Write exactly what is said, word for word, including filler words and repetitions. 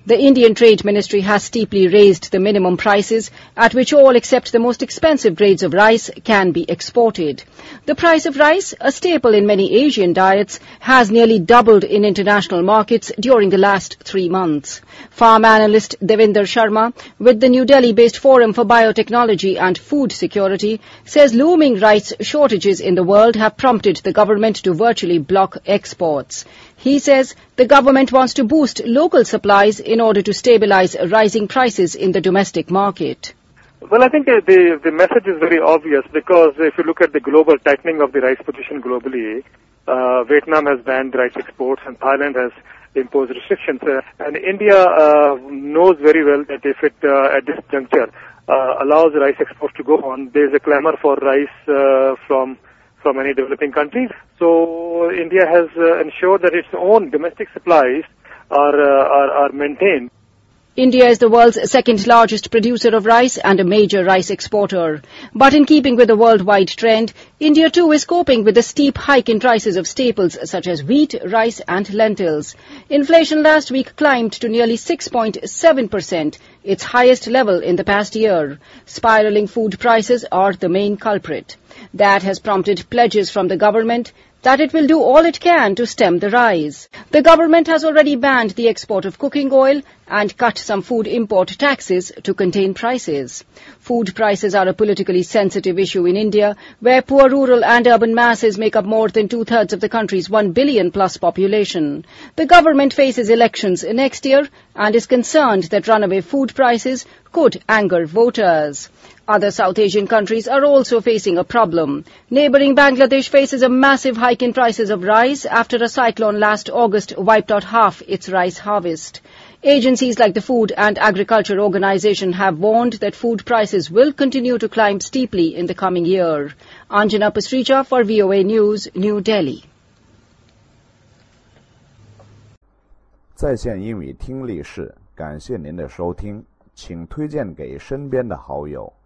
The Indian Trade Ministry has steeply raised the minimum prices at which all except the most expensive grades of rice can be exported. The price of rice, a staple in many Asian diets, has nearly doubled in international markets during the last three months. Farm analyst Devinder Sharma, with the New Delhi-based Forum for Biotechnology and Food Security, says looming rice shortages in the world have prompted the government to virtually block exports. He says the government wants to boost local supplies in order to stabilize rising prices in the domestic market. Well, I think uh, the the message is very obvious, because if you look at the global tightening of the rice position globally, uh, Vietnam has banned rice exports and Thailand has imposed restrictions. Uh, and India uh, knows very well that if it, uh, at this juncture, uh, allows rice exports to go on, there is a clamor for rice uh, from from many developing countries. So India has uh, ensured that its own domestic supplies are, uh, are, are maintained. India is the world's second largest producer of rice and a major rice exporter. But in keeping with the worldwide trend, India too is coping with the steep hike in prices of staples such as wheat, rice and lentils. Inflation last week climbed to nearly six point seven percent, its highest level in the past year. Spiraling food prices are the main culprit. That has prompted pledges from the government that it will do all it can to stem the rise. The government has already banned the export of cooking oil and cut some food import taxes to contain prices. Food prices are a politically sensitive issue in India, where poor rural and urban masses make up more than two-thirds of the country's one billion plus population. The government faces elections next year and is concerned that runaway food prices could anger voters. Other South Asian countries are also facing a problem. Neighbouring Bangladesh faces a massive hike in prices of rice after a cyclone last August wiped out half its rice harvest. Agencies like the Food and Agriculture Organization have warned that food prices will continue to climb steeply in the coming year. Anjana Pasricha for V O A News, New Delhi. 在线英语听力室，感谢您的收听，请推荐给身边的好友。